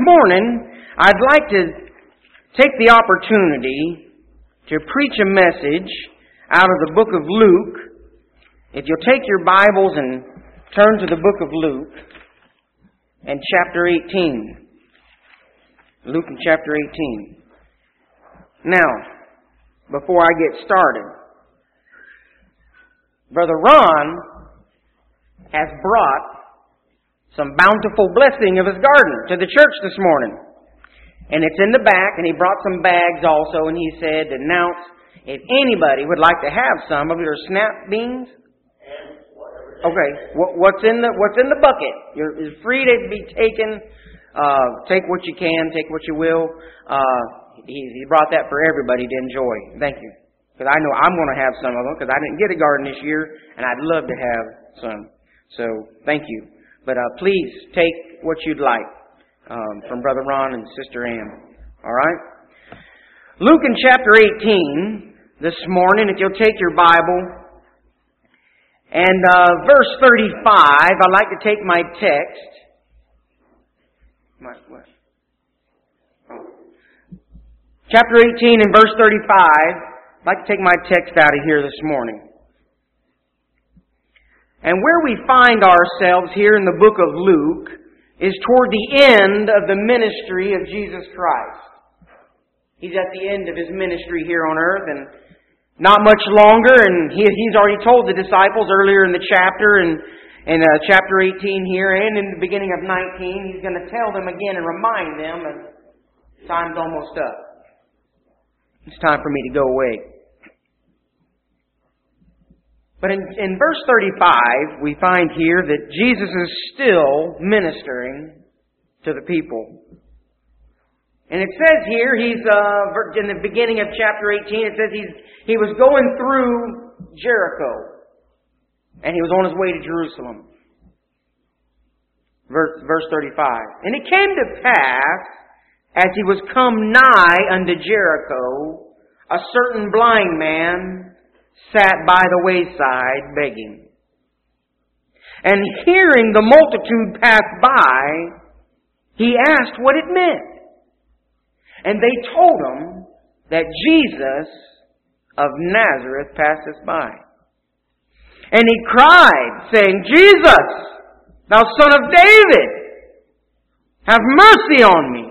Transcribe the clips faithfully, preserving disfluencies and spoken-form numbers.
morning, I'd like to take the opportunity to preach a message out of the book of Luke. If you'll take your Bibles and turn to the book of Luke and chapter eighteen. Luke and chapter eighteen. Now, before I get started, Brother Ron has brought some bountiful blessing of his garden to the church this morning. And it's in the back, and he brought some bags also, and he said, announce if anybody would like to have some of your snap beans. Okay, what's in the what's in the bucket? You're, it's free to be taken. Uh, take what you can, take what you will. Uh, he, he brought that for everybody to enjoy. Thank you. Because I know I'm going to have some of them, because I didn't get a garden this year, and I'd love to have some. So, thank you. But uh, please take what you'd like um, from Brother Ron and Sister Ann. All right? Luke in chapter eighteen this morning, if you'll take your Bible. And uh, verse thirty-five, I'd like to take my text. My, what? Oh. Chapter eighteen and verse thirty-five. I'd like to take my text out of here this morning. And where we find ourselves here in the book of Luke is toward the end of the ministry of Jesus Christ. He's at the end of His ministry here on earth, and not much longer, and he, He's already told the disciples earlier in the chapter, and in uh, chapter eighteen here, and in the beginning of nineteen, He's going to tell them again and remind them that time's almost up. It's time for me to go away. But in, in verse thirty-five, we find here that Jesus is still ministering to the people. And it says here, he's uh, in the beginning of chapter eighteen, it says he's, he was going through Jericho. And he was on his way to Jerusalem. Verse, verse thirty-five. And it came to pass, as he was come nigh unto Jericho, a certain blind man sat by the wayside begging. And hearing the multitude pass by, he asked what it meant. And they told him that Jesus of Nazareth passeth by. And he cried, saying, Jesus, thou son of David, have mercy on me.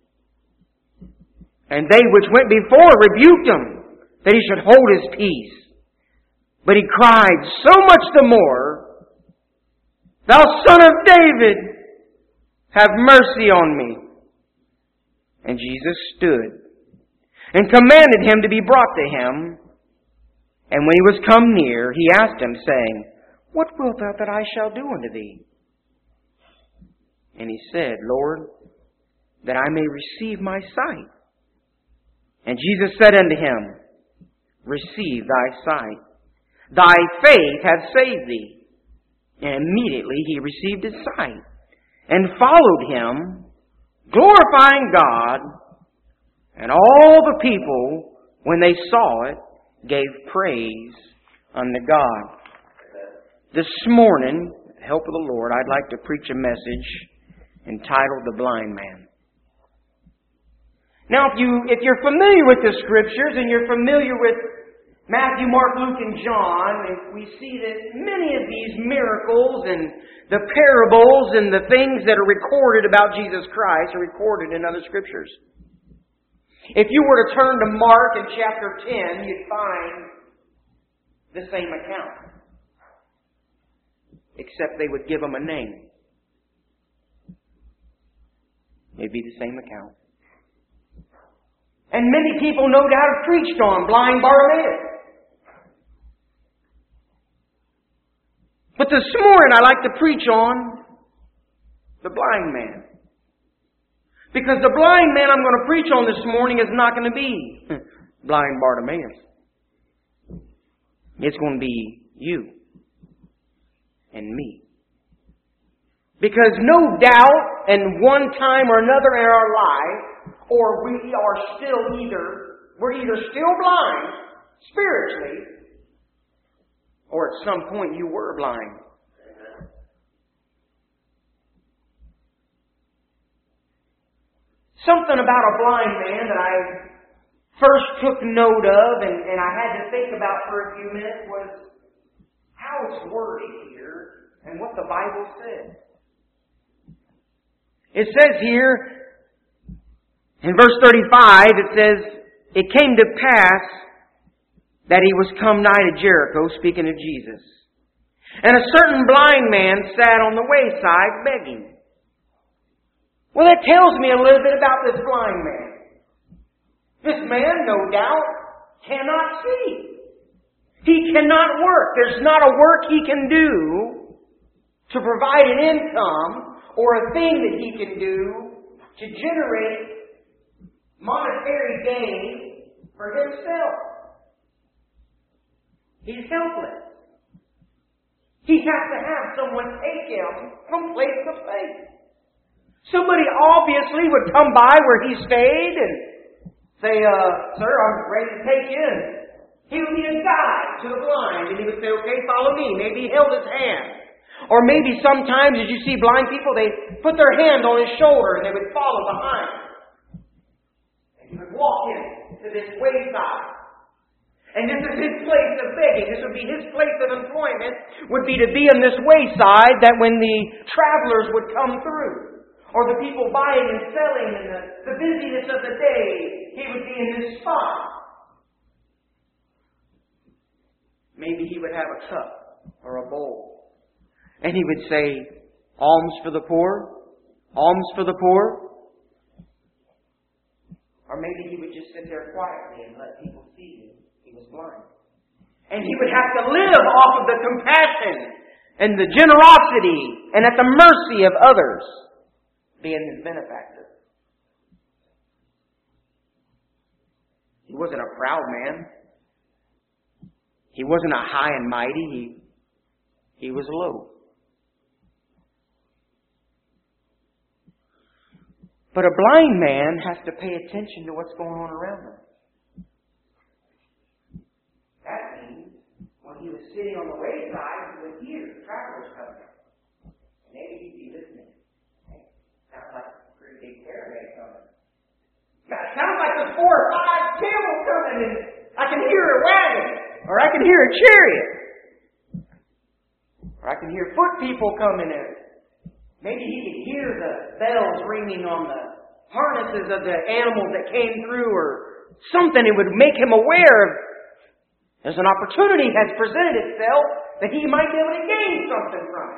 And they which went before rebuked him, that he should hold his peace. But he cried so much the more, Thou son of David, have mercy on me. And Jesus stood and commanded him to be brought to him. And when he was come near, he asked him, saying, What wilt thou that I shall do unto thee? And he said, Lord, that I may receive my sight. And Jesus said unto him, Receive thy sight. Thy faith hath saved thee. And immediately he received his sight, and followed him, glorifying God. And all the people, when they saw it, gave praise unto God. This morning, with the help of the Lord, I'd like to preach a message entitled The Blind Man. Now, if, you, if you're familiar with the Scriptures, and you're familiar with Matthew, Mark, Luke, and John, we see that many of these miracles and the parables and the things that are recorded about Jesus Christ are recorded in other Scriptures. If you were to turn to Mark in chapter ten, you'd find the same account. Except they would give them a name. It'd be the same account. And many people no doubt have preached on blind Bartimaeus. But this morning I'd like to preach on the blind man. Because the blind man I'm going to preach on this morning is not going to be blind Bartimaeus. It's going to be you and me. Because no doubt, in one time or another in our life, or we are still either, we're either still blind spiritually, or at some point you were blind. something about a blind man that I first took note of and, and I had to think about for a few minutes was how it's worded here and what the Bible says. It says here, in verse thirty-five, it says, "It came to pass that he was come nigh to Jericho," speaking of Jesus, "and a certain blind man sat on the wayside begging." Well, that tells me a little bit about this blind man. This man, no doubt, cannot see. He cannot work. There's not a work he can do to provide an income or a thing that he can do to generate monetary gain for himself. He's helpless. He has to have someone take him from place to place. Somebody obviously would come by where he stayed and say, uh, "Sir, I'm ready to take you in." He would be a guide to the blind, and he would say, "Okay, follow me." Maybe he held his hand. Or maybe sometimes, as you see blind people, they put their hand on his shoulder and they would follow behind. And he would walk in to this wayside. And this is his place of begging. This would be his place of employment, would be to be on this wayside that when the travelers would come through, or the people buying and selling and the, the busyness of the day, he would be in this spot. Maybe he would have a cup or a bowl. And he would say, "Alms for the poor, alms for the poor." Or maybe he would just sit there quietly and let people see him. He was blind. And he would have to live off of the compassion and the generosity and at the mercy of others, being his benefactor. He wasn't a proud man. He wasn't a high and mighty. He, he was low. But a blind man has to pay attention to what's going on around him. That means when he was sitting on the wayside, he would hear travelers coming. Maybe he'd be listening. Hey, sounds like a pretty big caravan coming. God, it sounds like there's four or five camels coming, and I can hear a wagon, or I can hear a chariot, or I can hear foot people coming in. Maybe he could hear the bells ringing on the harnesses of the animals that came through, or something. It would make him aware of there's an opportunity has presented itself that he might be able to gain something from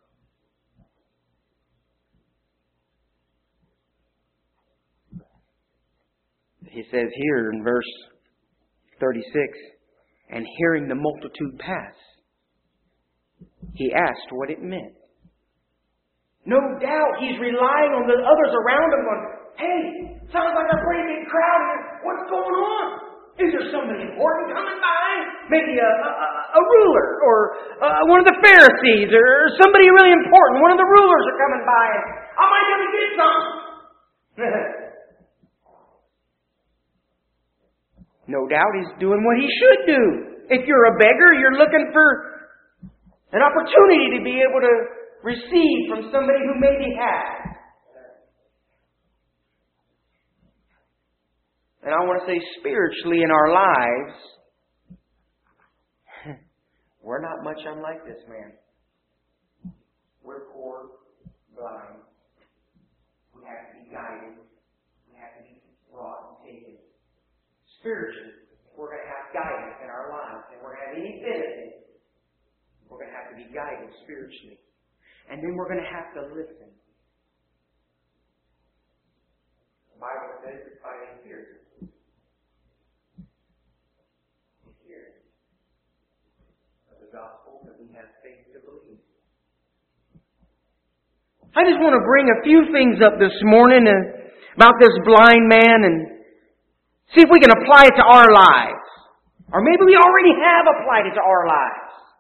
it. He says here in verse thirty-six, "And hearing the multitude pass, he asked what it meant." No doubt he's relying on the others around him going, "Hey, sounds like a pretty big crowd here. What's going on? Is there somebody important coming by? Maybe a, a, a ruler or uh, one of the Pharisees or somebody really important. One of the rulers are coming by and I might be able to get something." No doubt he's doing what he should do. If you're a beggar, you're looking for an opportunity to be able to receive from somebody who maybe has. And I want to say spiritually in our lives, we're not much unlike this man. We're poor, blind. We have to be guided. We have to be brought and taken. Spiritually, we're going to have guidance in our lives. And we're going to have any benefit. We're going to have to be guided spiritually. And then we're going to have to listen. The Bible says it's by the Spirit. The Spirit of the gospel that we have faith to believe. I just want to bring a few things up this morning about this blind man and see if we can apply it to our lives. Or maybe we already have applied it to our lives.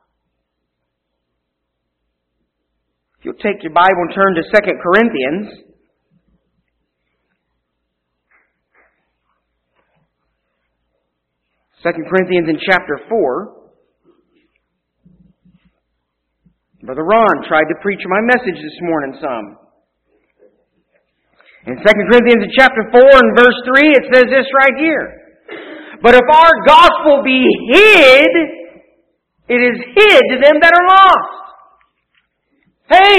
If you'll take your Bible and turn to Second Corinthians. Second Corinthians in chapter four. Brother Ron tried to preach my message this morning some. In Second Corinthians chapter four and verse three, it says this right here. But if our gospel be hid, it is hid to them that are lost. Hey!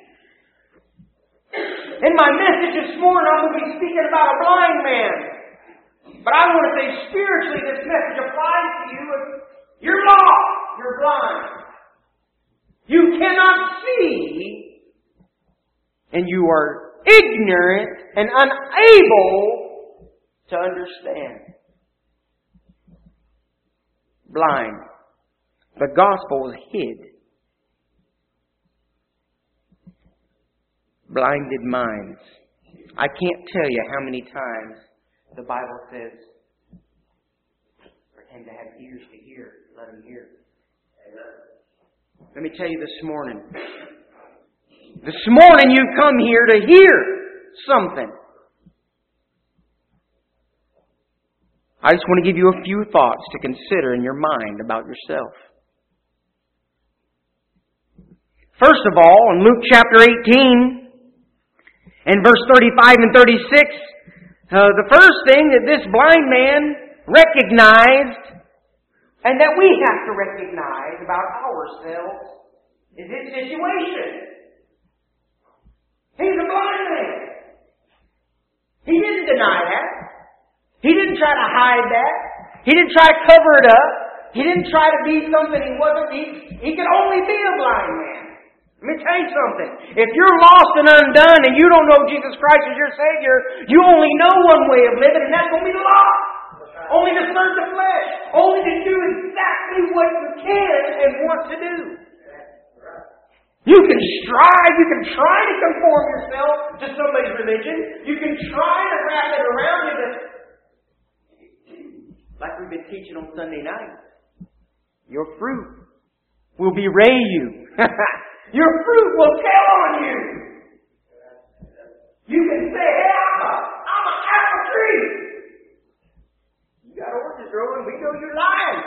In my message this morning, I'm going to be speaking about a blind man. But I want to say spiritually this message applies to you if you're lost, you're blind. You cannot see, and you are ignorant and unable to understand. Blind. The gospel is hid. Blinded minds. I can't tell you how many times the Bible says, for him to have ears to hear, let him hear. Let me tell you this morning. This morning you come here to hear something. I just want to give you a few thoughts to consider in your mind about yourself. First of all, in Luke chapter eighteen, in verse thirty-five and thirty-six, uh, the first thing that this blind man recognized, and that we have to recognize about ourselves, is his situation. He's a blind man. He didn't deny that. He didn't try to hide that. He didn't try to cover it up. He didn't try to be something he wasn't. He, he could only be a blind man. Let me tell you something. If you're lost and undone and you don't know Jesus Christ as your Savior, you only know one way of living, and that's going to be the law. Only to serve the flesh. Only to do exactly what you can and want to do. You can strive, you can try to conform yourself to somebody's religion. You can try to wrap it around you, but like we've been teaching on Sunday night, your fruit will bewray you. Your fruit will tell on you. You can say, hey, I'm a, I'm an apple tree. You got oranges growing, we know you're lying.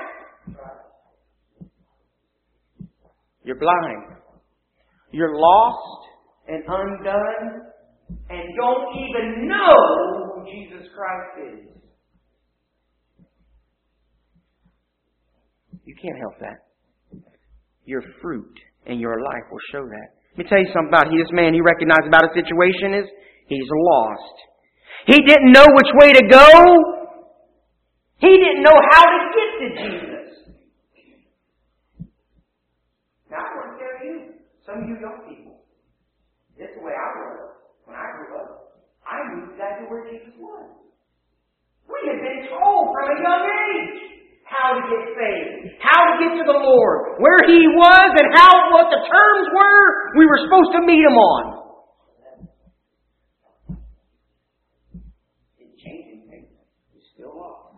You're blind. You're lost and undone and don't even know who Jesus Christ is. You can't help that. Your fruit and your life will show that. Let me tell you something about this man. He recognized about a situation is he's lost. He didn't know which way to go. He didn't know how to get to Jesus. Now I want to tell you, some of you young people, this is the way I was when I grew up. I knew exactly where Jesus was. We had been told from a young age how to get saved, how to get to the Lord, where He was, and how what the terms were we were supposed to meet Him on. Didn't change anything. He's still lost.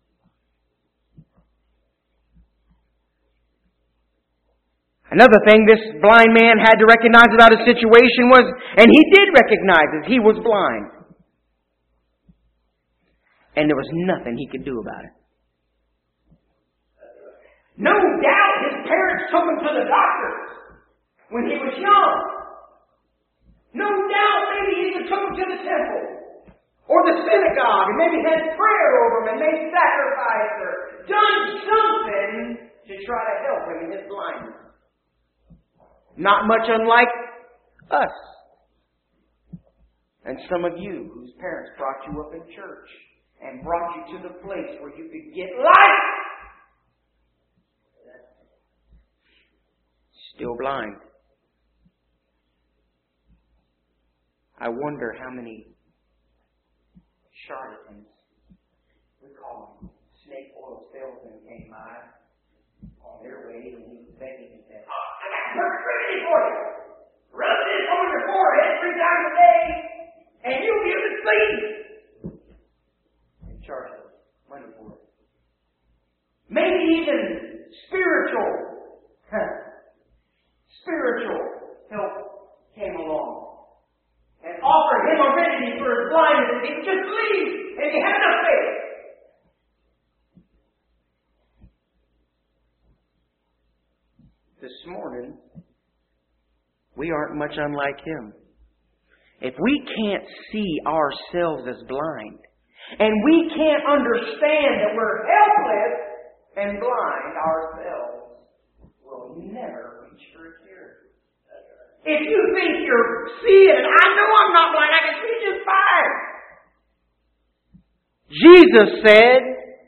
Another thing this blind man had to recognize about his situation was, and he did recognize it, he was blind. And there was nothing he could do about it. No doubt his parents took him to the doctors when he was young. No doubt maybe he even took him to the temple or the synagogue and maybe had prayer over him and made sacrifice or done something to try to help him in his blindness. Not much unlike us. And some of you whose parents brought you up in church and brought you to the place where you could get life. Still blind. I wonder how many charlatans, we call them snake oil salesmen, came by on their way and he was begging and said, oh, I got a perfect remedy for you. Rub this on your forehead three times a day and you'll be able to sleep. And charge them money for it. Maybe even spiritual. Spiritual help came along and offered him a remedy for his blindness. If he could just believe and he had enough faith. This morning, we aren't much unlike him. If we can't see ourselves as blind, and we can't understand that we're helpless and blind ourselves, we'll never reach for a cure. If you think you're seeing, I know I'm not blind, I can see just fine. Jesus said,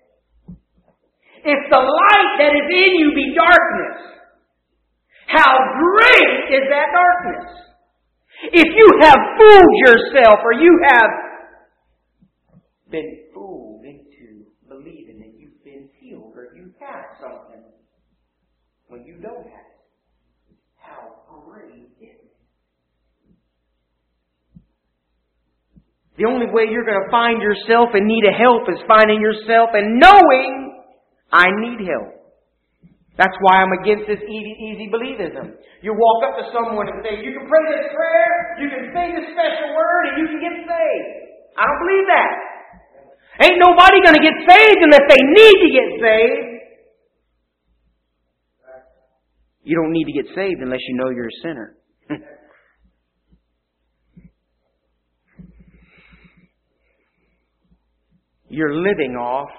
if the light that is in you be darkness, how great is that darkness? If you have fooled yourself, or you have been fooled into believing that you've been healed, or you have something when you don't have it, how great is it? The only way you're going to find yourself in need of help is finding yourself and knowing I need help. That's why I'm against this easy, easy believism. You walk up to someone and say, you can pray this prayer, you can say this special word, and you can get saved. I don't believe that. Ain't nobody going to get saved unless they need to get saved. You don't need to get saved unless you know you're a sinner. You're living off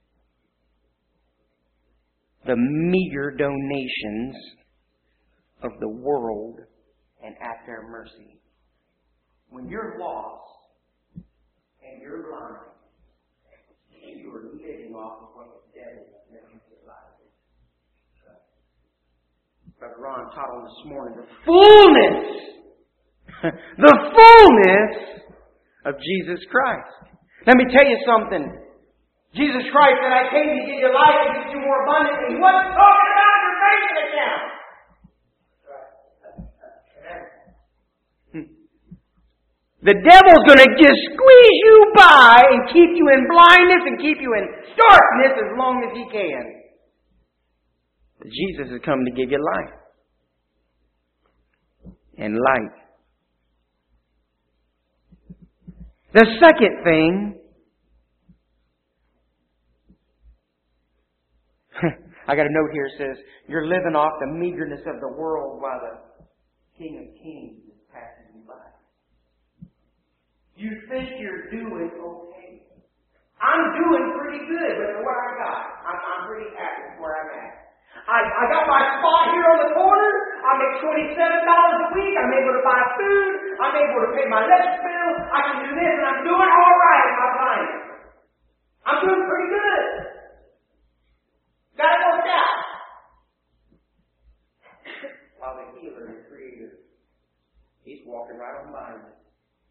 the meager donations of the world and at their mercy. When you're lost and you're blind, you are living off of what the devil makes you life. Brother Ron taught on this morning the fullness, the fullness of Jesus Christ. Let me tell you something. Jesus Christ said, I came to give you life and give you more abundantly. He wasn't talking about your bank account. The devil's going to just squeeze you by and keep you in blindness and keep you in darkness as long as he can. But Jesus has come to give you life and light. The second thing, I got a note here that says, you're living off the meagerness of the world while the King of Kings is passing you by. You think you're doing okay. I'm doing pretty good with what I got. I'm, I'm pretty happy with where I'm at. I, I got my spot here on the corner. I make twenty-seven dollars a week. I'm able to buy food. I'm able to pay my electric bill. I can do this, and I'm doing all right in my life. I'm doing pretty good. Got it worked out. While the healer and creator, he's walking right on by me.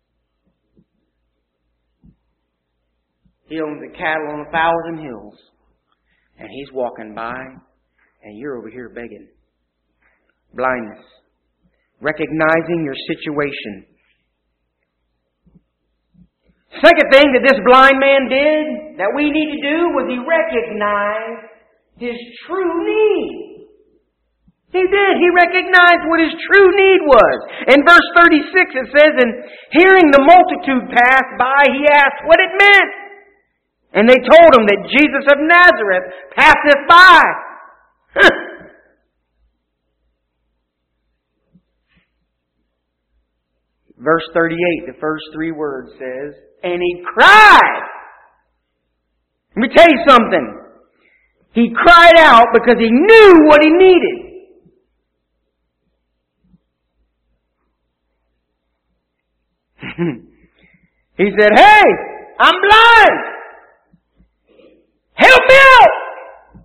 He owns the cattle on a thousand hills. And he's walking by, and you're over here begging. Blindness. Recognizing your situation. Second thing that this blind man did, that we need to do, was he recognized his true need. He did. He recognized what his true need was. In verse thirty-six it says, and hearing the multitude pass by, he asked what it meant. And they told him that Jesus of Nazareth passeth by. Verse thirty-eight, the first three words says, and he cried. Let me tell you something. He cried out because he knew what he needed. He said, hey, I'm blind. Help me out!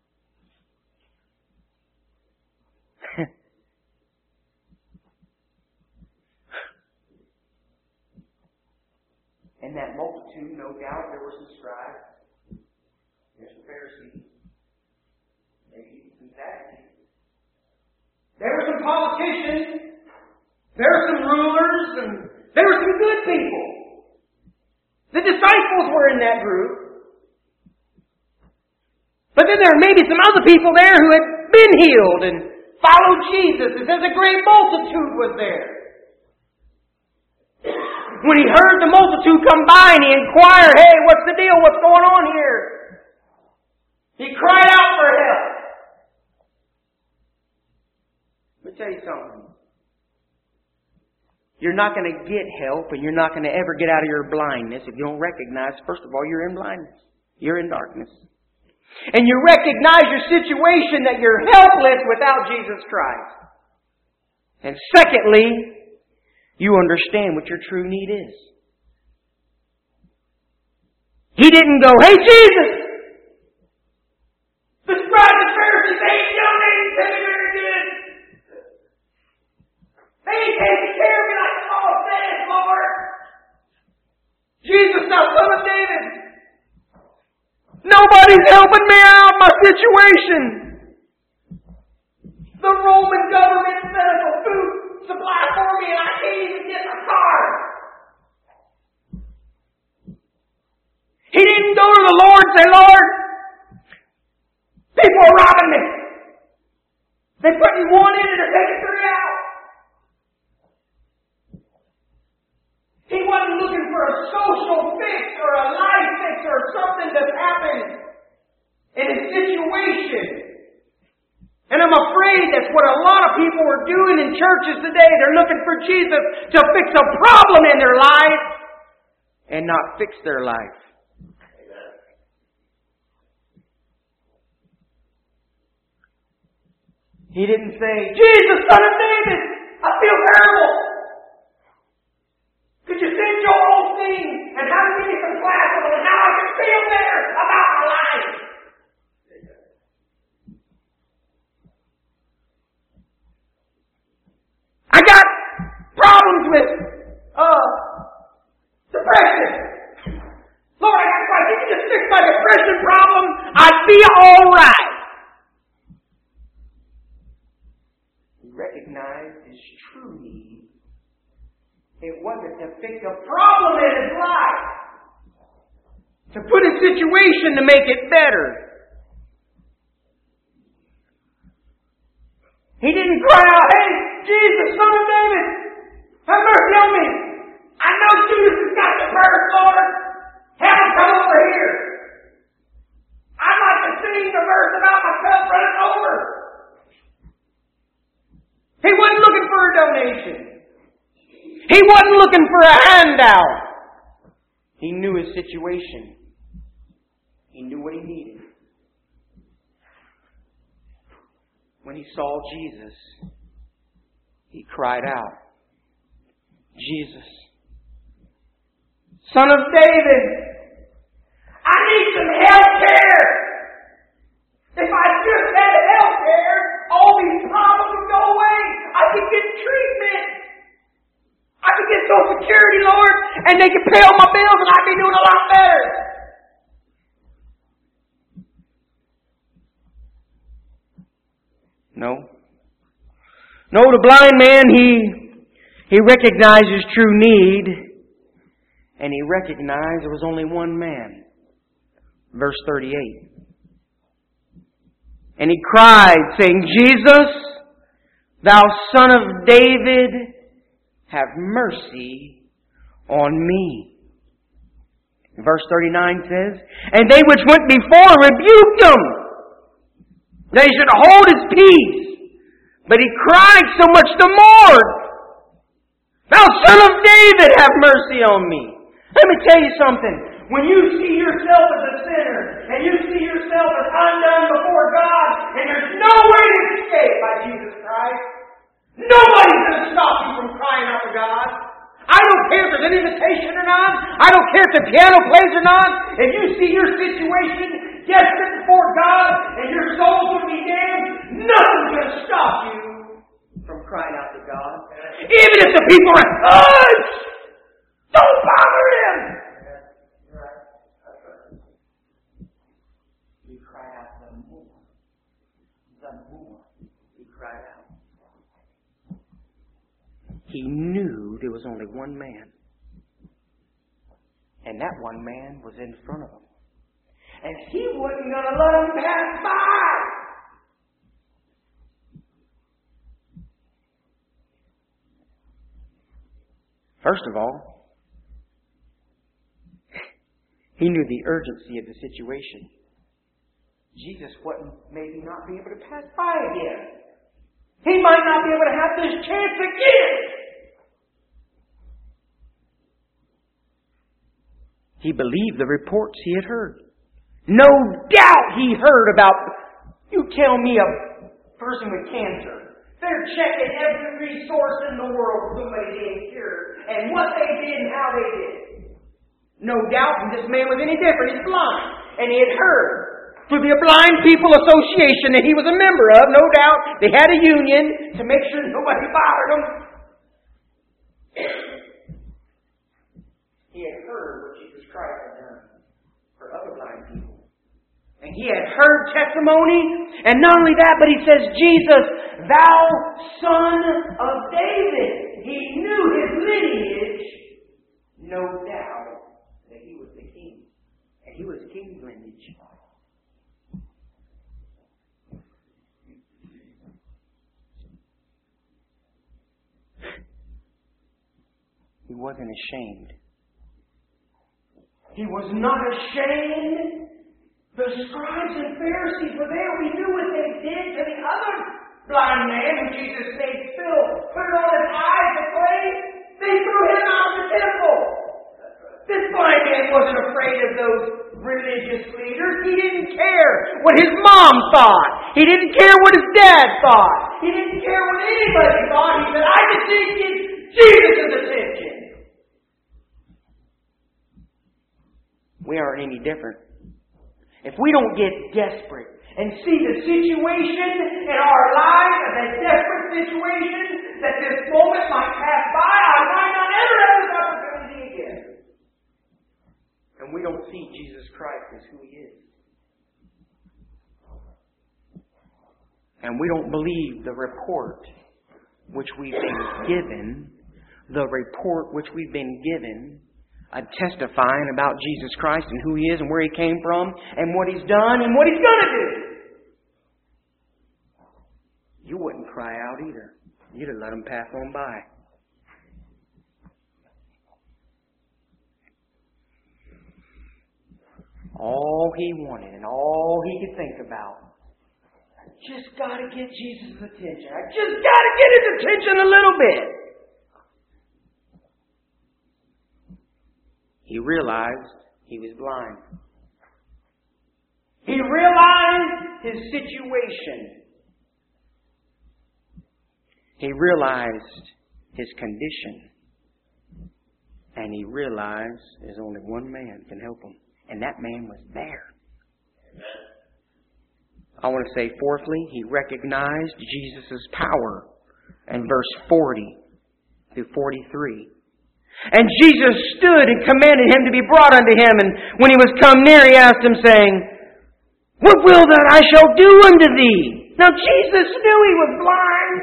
And that multitude, no doubt, there were some scribes, there's some Pharisees, maybe some Sadducees. There were some politicians, there were some rulers, and there were some good people. The disciples were in that group. But then there may be some other people there who had been healed and followed Jesus. It says a great multitude was there. When he heard the multitude come by and he inquired, hey, what's the deal? What's going on here? He cried out for help. Let me tell you something. You're not going to get help, and you're not going to ever get out of your blindness if you don't recognize, first of all, you're in blindness. You're in darkness. And you recognize your situation that you're helpless without Jesus Christ. And secondly, you understand what your true need is. He didn't go, "Hey, Jesus! The scribes and Pharisees, they ain't done anything very good. They ain't taking care of me like the law says, Lord. Jesus, thou Son of David, nobody's helping me out of my situation. The Roman government set up a food supply for me and I can't even get my car." He didn't go to the Lord and say, "Lord, people are robbing me. They're putting one in and they're taking three out." He wasn't looking for a social fix or a life fix or something that's happened in his situation. And I'm afraid that's what a lot of people are doing in churches today. They're looking for Jesus to fix a problem in their life and not fix their life. He didn't say, "Jesus, Son of David, I feel terrible. Could you send your old thing and have me some classes on how I can feel better about my life?" I got problems with uh, depression. Lord, I got to if you could just fix my depression problem, I'd be all right. He recognized his true need. It wasn't to fix a problem in his life, to put a situation to make it better. He didn't cry out, "Hey, Jesus, Son of David, have mercy on me. I know Judas has got the purse, Lord. Have him come over here. I'd like to sing the verse about myself running over." He wasn't looking for a donation. He wasn't looking for a handout. He knew his situation. He knew what he needed. When he saw Jesus, he cried out, "Jesus, Son of David, I need some health care. If I just had health care, all these problems would go away. I could get treatment. I could get Social Security, Lord, and they could pay all my bills and I'd be doing a lot better." No. No, the blind man, he, he recognized his true need, and he recognized there was only one man. Verse thirty-eight. And he cried, saying, "Jesus, thou Son of David, have mercy on me." Verse thirty-nine says, "And they which went before rebuked him, they should hold his peace. But he cried so much the more, Thou Son of David, have mercy on me." Let me tell you something. When you see yourself as a sinner, and you see yourself as undone before God, and there's no way to escape by Jesus Christ, nobody's going to stop you from crying out to God. I don't care if there's an invitation or not. I don't care if the piano plays or not. If you see your situation desperate before God, and your soul's going to be damned, nothing's going to stop you from crying out to God. Even if the people are, "Oh, don't bother him." He cried out the more. The more he cried out. He knew there was only one man. And that one man was in front of him. And he wasn't going to let him pass by. First of all, he knew the urgency of the situation. Jesus wouldn't maybe not be able to pass by again. He might not be able to have this chance again. He believed the reports he had heard. No doubt he heard about, you tell me a person with cancer. They're checking every resource in the world for somebody getting cured. And what they did and how they did it. No doubt this man was any different. He's blind. And he had heard through the Blind People Association that he was a member of. No doubt they had a union to make sure nobody bothered him. He had heard what Jesus Christ had done for other blind people. And he had heard testimony. And not only that, but he says, Jesus, thou son of David. He knew his lineage. No doubt that he was the king. And he was king's lineage. He wasn't ashamed. He was not ashamed. The scribes and Pharisees were there. We knew what they did to the other blind man who Jesus made fill, put it on his eyes to pray. They threw him out of the temple. This blind man wasn't afraid of those religious leaders. He didn't care what his mom thought. He didn't care what his dad thought. He didn't care what anybody thought. He said, I just need to get Jesus' attention. We aren't any different. If we don't get desperate and see the situation in our lives as a desperate situation, that this moment might pass by, I might not ever have this opportunity again. And we don't see Jesus Christ as who He is. And we don't believe the report which we've been given, the report which we've been given, uh, testifying about Jesus Christ and who He is and where He came from and what He's done and what He's going to do. You wouldn't cry out either. You'd have let Him pass on by. All he wanted and all he could think about, I just got to get Jesus' attention. I just got to get His attention a little bit. He realized he was blind. He realized his situation. He realized his condition. And he realized there's only one man can help him. And that man was there. I want to say, fourthly, he recognized Jesus' power in verse forty through forty-three. And Jesus stood and commanded him to be brought unto him. And when he was come near, he asked him, saying, What will that I shall do unto thee? Now Jesus knew he was blind.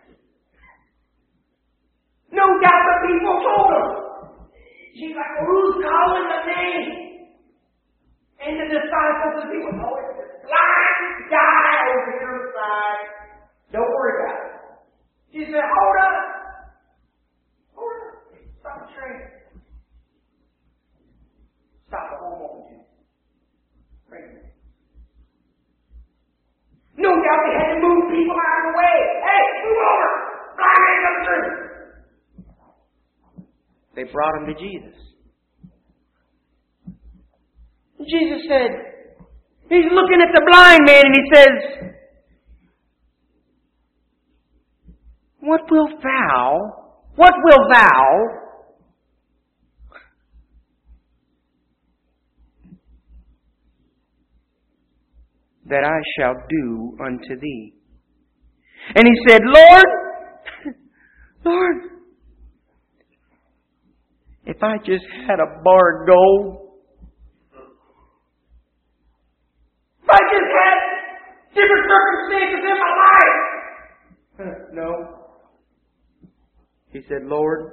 No doubt the people told him. He's like, well, who's calling the name? And the disciples and people told him, blind guy over here on the side. Don't worry about it. She said, hold up. Hold up. Stop the train. Stop the whole moment. Wait a minute. No doubt they had to move people out of the way. Hey, move over. Blind man comes through. They brought him to Jesus. Jesus said, he's looking at the blind man and he says, What wilt thou, what wilt thou that I shall do unto thee? And he said, Lord, Lord, if I just had a bar of gold, if I just had different circumstances in my life. No. He said, Lord,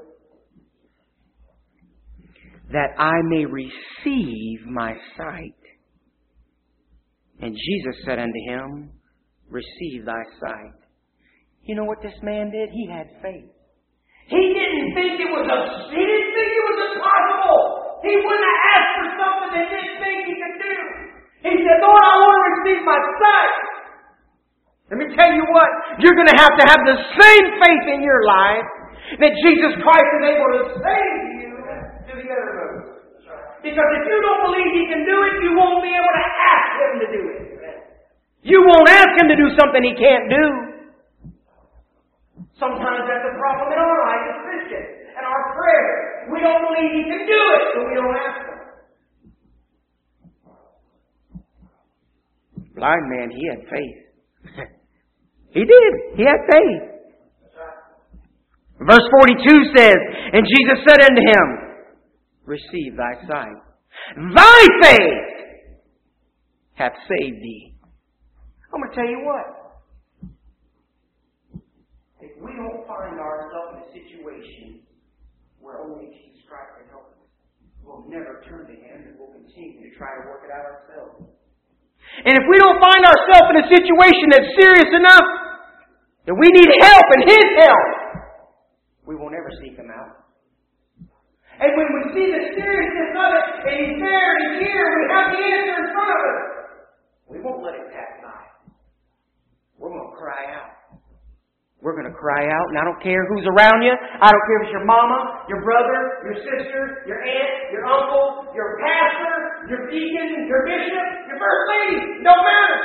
that I may receive my sight. And Jesus said unto him, Receive thy sight. You know what this man did? He had faith. He didn't think it was a, he didn't think it was impossible. He wouldn't have asked for something that he didn't think he could do. He said, Lord, I want to receive my sight. Let me tell you what, you're going to have to have the same faith in your life that Jesus Christ is able to save you to the uttermost. Because if you don't believe He can do it, you won't be able to ask Him to do it. You won't ask Him to do something He can't do. Sometimes that's a problem in our life as Christians and our prayers. We don't believe He can do it, so we don't ask Him. Blind man, he had faith. He did. He had faith. Verse forty-two says, and Jesus said unto him, receive thy sight. Thy faith hath saved thee. I'm going to tell you what. If we don't find ourselves in a situation where only Jesus Christ can help us, we'll never turn to Him and we'll continue to try to work it out ourselves. And if we don't find ourselves in a situation that's serious enough that we need help and His help, we will never seek Him out. And when we see the seriousness of it, and He's there and He's here, we have the answer in front of us, we won't let it pass by. We're going to cry out. We're going to cry out, and I don't care who's around you. I don't care if it's your mama, your brother, your sister, your aunt, your uncle, your pastor, your deacon, your bishop, your first lady. It don't matter.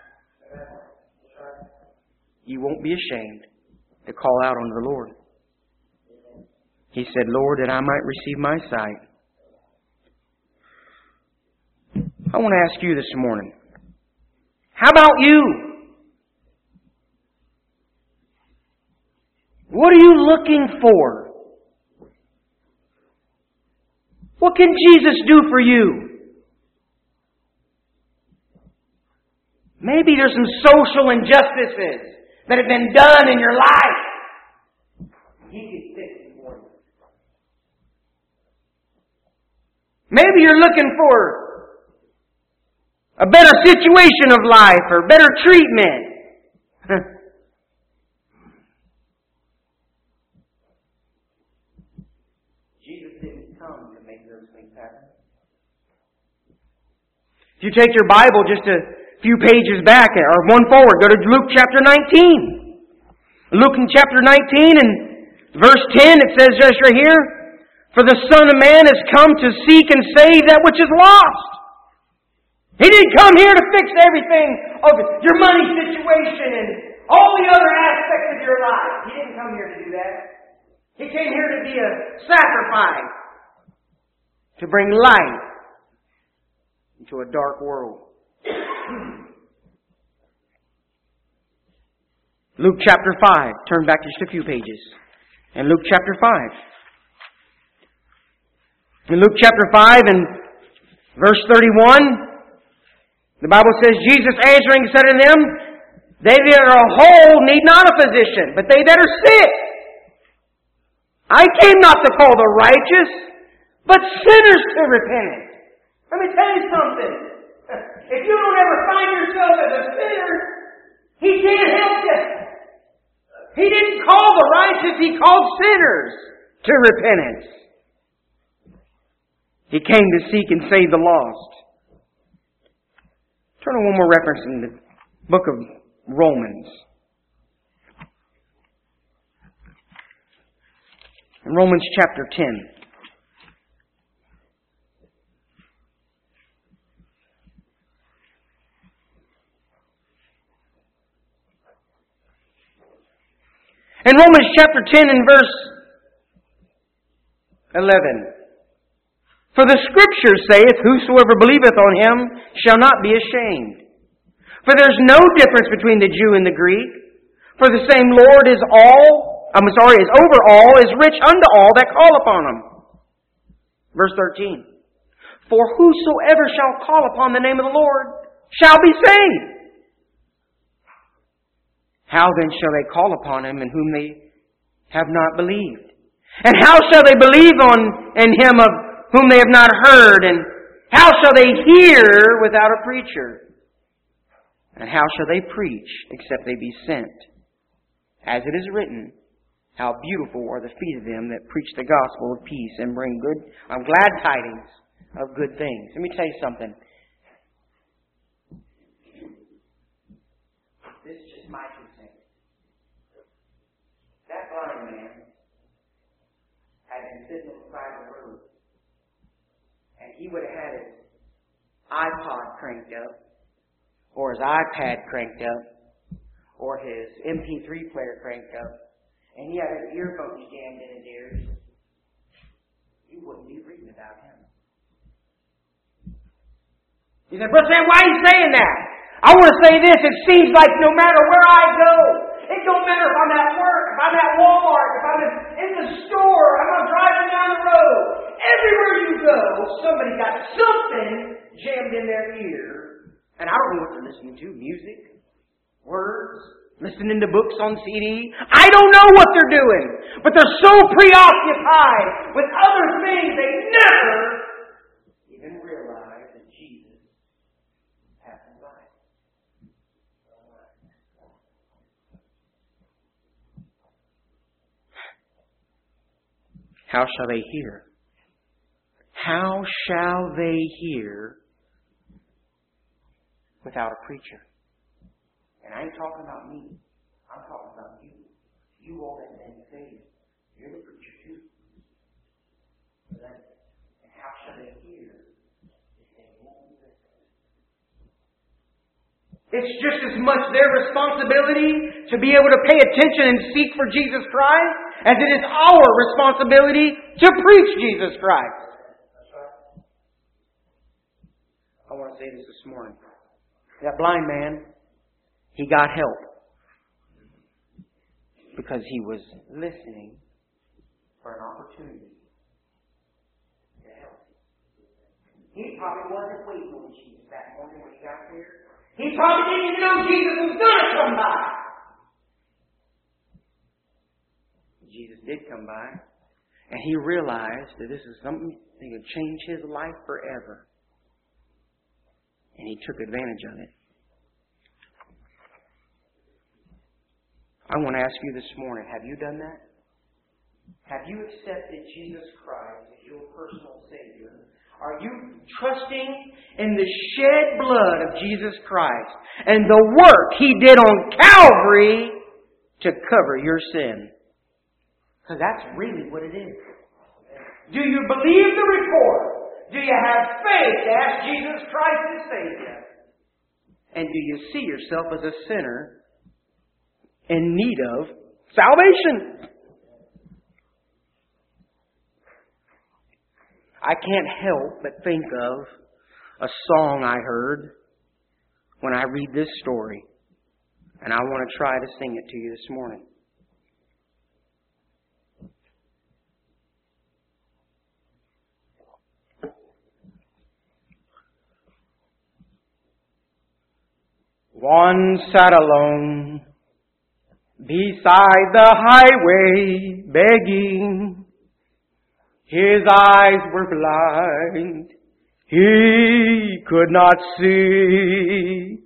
You won't be ashamed to call out unto the Lord. He said, Lord, that I might receive my sight. I want to ask you this morning, how about you? What are you looking for? What can Jesus do for you? Maybe there's some social injustices that have been done in your life. He can fix it for you. Maybe you're looking for a better situation of life or better treatment. If you take your Bible just a few pages back, or one forward, go to Luke chapter nineteen. Luke in chapter nineteen and verse ten, it says just right here, for the Son of Man has come to seek and save that which is lost. He didn't come here to fix everything of your money situation and all the other aspects of your life. He didn't come here to do that. He came here to be a sacrifice, to bring light into a dark world. Luke chapter five. Turn back just a few pages. In Luke chapter five. In Luke chapter five and verse thirty-one, the Bible says, Jesus answering said unto them, they that are whole need not a physician, but they that are sick. I came not to call the righteous, but sinners to repentance. Let me tell you something. If you don't ever find yourself as a sinner, He can't help you. He didn't call the righteous, He called sinners to repentance. He came to seek and save the lost. Turn to one more reference in the book of Romans. In Romans chapter ten. In Romans chapter ten and verse eleven. For the Scripture saith, whosoever believeth on Him shall not be ashamed. For there is no difference between the Jew and the Greek. For the same Lord is all, I'm sorry, is over all, is rich unto all that call upon Him. Verse thirteen. For whosoever shall call upon the name of the Lord shall be saved. How then shall they call upon Him in whom they have not believed? And how shall they believe on in Him of whom they have not heard? And how shall they hear without a preacher? And how shall they preach except they be sent? As it is written, how beautiful are the feet of them that preach the gospel of peace and bring good, um, glad tidings of good things. Let me tell you something. This is just my two cents. That blind man had been sitting on the side of the road, and he would have had his iPod cranked up, or his iPad cranked up, or his M P three player cranked up, and he had his earphones jammed in his ears, you wouldn't be reading about him. You said, Brother Sam, why are you saying that? I want to say this. It seems like no matter where I go, it don't matter if I'm at work, if I'm at Walmart, if I'm in the store, if I'm driving down the road. Everywhere you go, somebody got something jammed in their ear. And I don't know what they're listening to. Music, words, listening to books on C D. I don't know what they're doing. But they're so preoccupied with other things they never even realize that Jesus passing by. How shall they hear? How shall they hear without a preacher? And I ain't talking about me. I'm talking about you. You all that name faith. You're the preacher too. And how shall they hear if they won't listen? It's just as much their responsibility to be able to pay attention and seek for Jesus Christ as it is our responsibility to preach Jesus Christ. I want to say this this morning. That blind man, he got help because he was listening for an opportunity to help. He probably wasn't waiting on Jesus that morning when he got there. He probably didn't even know Jesus was going to come by. Jesus did come by, and he realized that this is something that could change his life forever. And he took advantage of it. I want to ask you this morning, have you done that? Have you accepted Jesus Christ as your personal Savior? Are you trusting in the shed blood of Jesus Christ and the work He did on Calvary to cover your sin? Because that's really what it is. Do you believe the report? Do you have faith to ask Jesus Christ as Savior? And do you see yourself as a sinner in need of salvation? I can't help but think of a song I heard when I read this story. And I want to try to sing it to you this morning. One sat alone beside the highway begging. His eyes were blind. He could not see.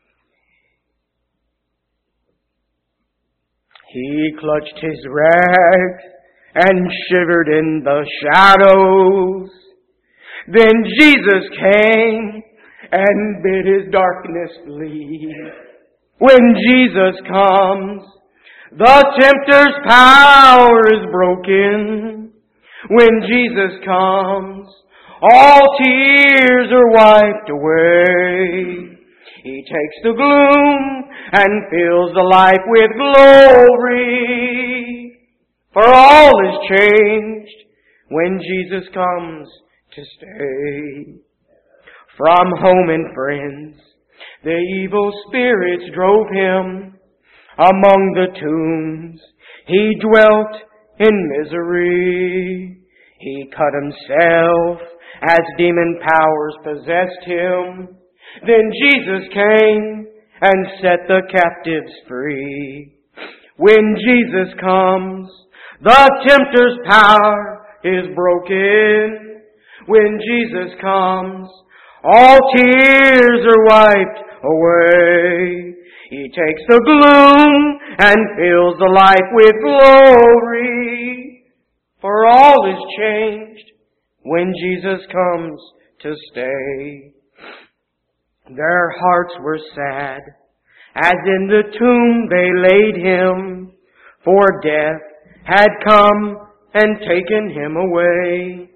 He clutched his rags and shivered in the shadows. Then Jesus came and bid his darkness flee. When Jesus comes, the tempter's power is broken. When Jesus comes, all tears are wiped away. He takes the gloom and fills the life with glory. For all is changed when Jesus comes to stay. From home and friends, the evil spirits drove him. Among the tombs, he dwelt in misery. He cut himself as demon powers possessed him. Then Jesus came and set the captives free. When Jesus comes, the tempter's power is broken. When Jesus comes, all tears are wiped away. He takes the gloom and fills the life with glory. For all is changed when Jesus comes to stay. Their hearts were sad as in the tomb they laid him, for death had come and taken him away.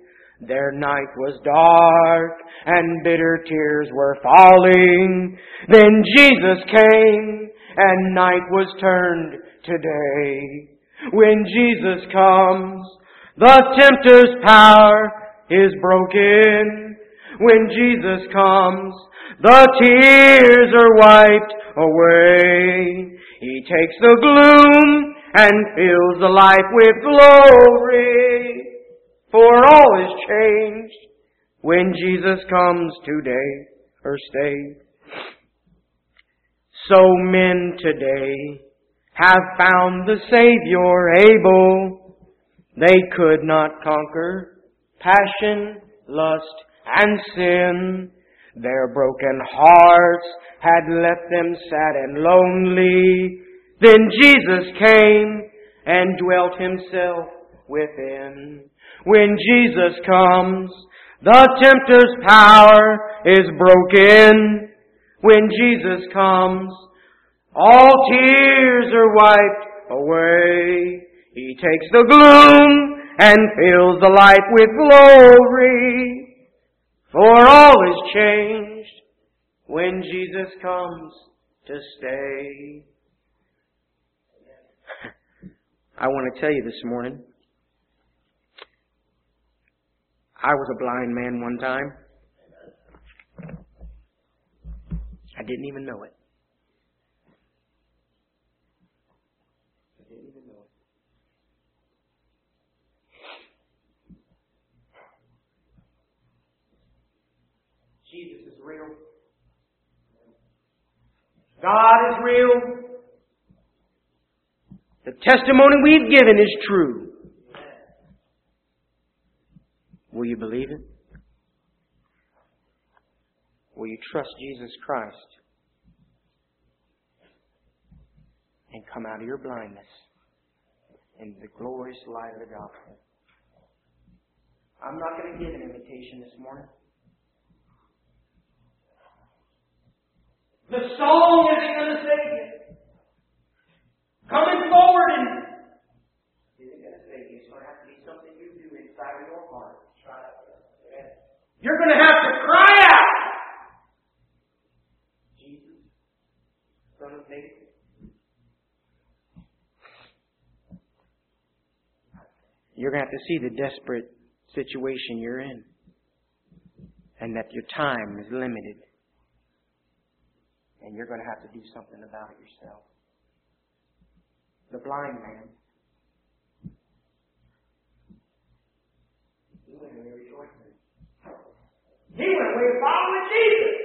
Their night was dark and bitter tears were falling. Then Jesus came and night was turned to day. When Jesus comes, the tempter's power is broken. When Jesus comes, the tears are wiped away. He takes the gloom and fills the life with glory. For all is changed when Jesus comes today, or stay. So men today have found the Savior able. They could not conquer passion, lust, and sin. Their broken hearts had left them sad and lonely. Then Jesus came and dwelt Himself within. When Jesus comes, the tempter's power is broken. When Jesus comes, all tears are wiped away. He takes the gloom and fills the life with glory. For all is changed when Jesus comes to stay. I want to tell you this morning, I was a blind man one time. I didn't even know it. I didn't even know it. Jesus is real. God is real. The testimony we've given is true. Will you believe it? Will you trust Jesus Christ and come out of your blindness into the glorious light of the gospel? I'm not going to give an invitation this morning. The song isn't going to save you. Coming forward and isn't going to save you. It's going to have to be something you do inside of your heart. You're going to have to cry out, Jesus, Son of David. You're going to have to see the desperate situation you're in, and that your time is limited, and you're going to have to do something about it yourself. The blind man, he went away rejoicing. He went away following Jesus.